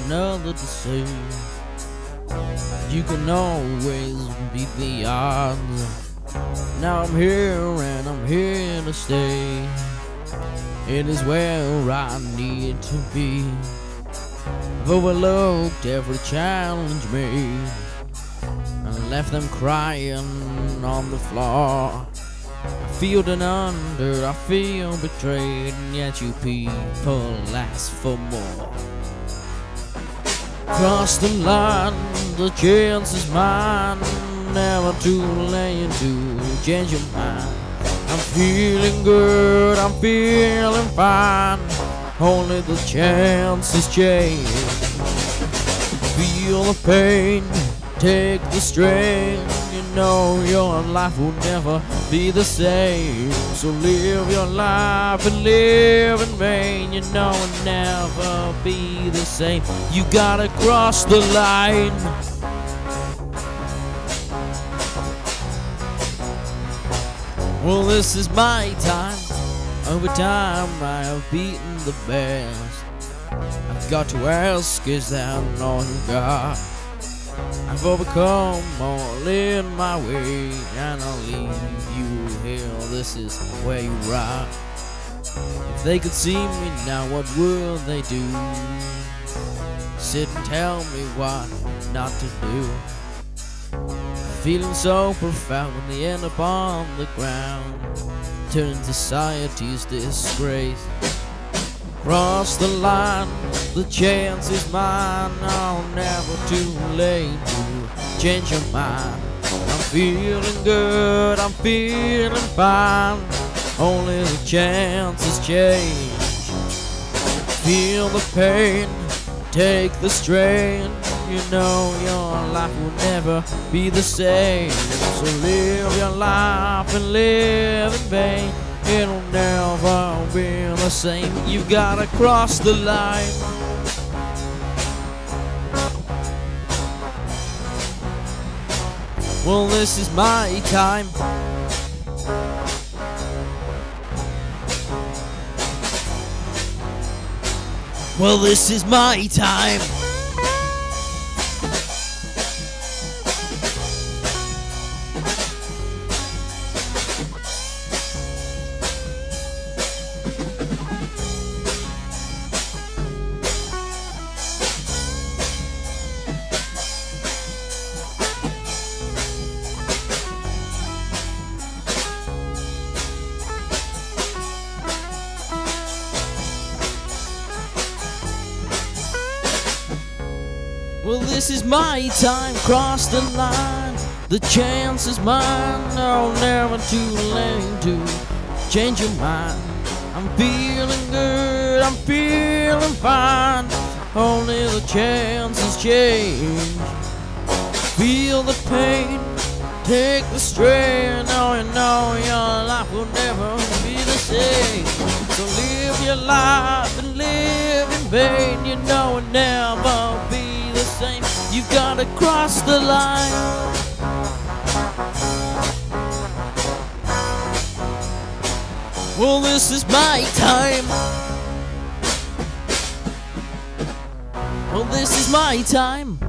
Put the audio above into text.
another to say. You can always beat the odds. Now I'm here and I'm here to stay. It is where I need to be. I've overlooked every challenge made and left them crying on the floor. I feel done under, I feel betrayed, and yet you people ask for more. Cross the line, the chance is mine. Never too late to change your mind. I'm feeling good, I'm feeling fine. Only the chances change. Feel the pain, take the strain. You know your life will never be the same. So live your life and live in vain. You know it'll never be the same. You gotta cross the line. Well, this is my time. Over time I have beaten the best. I've got to ask, is there no God? I've overcome all in my way, and I'll leave you here. This is where you rock. If they could see me now, what would they do? Sit and tell me what not to do. Feeling so profound when they end up on the ground, turning society's disgrace. Cross the line, the chance is mine. Oh, never too late to change your mind. I'm feeling good, I'm feeling fine. Only the chances change. Feel the pain, take the strain. You know your life will never be the same. So live your life and live in vain. It'll never be the same. You gotta cross the line. Well, this is my time. Well, this is my time. Well, this is my time, cross the line. The chance is mine, oh, never too late to change your mind. I'm feeling good, I'm feeling fine. Only the chances change. Feel the pain, take the strain. Oh, you know your life will never be the same. So live your life and live in vain. You know it'll never be the same. You gotta cross the line. Well, this is my time. Well, this is my time.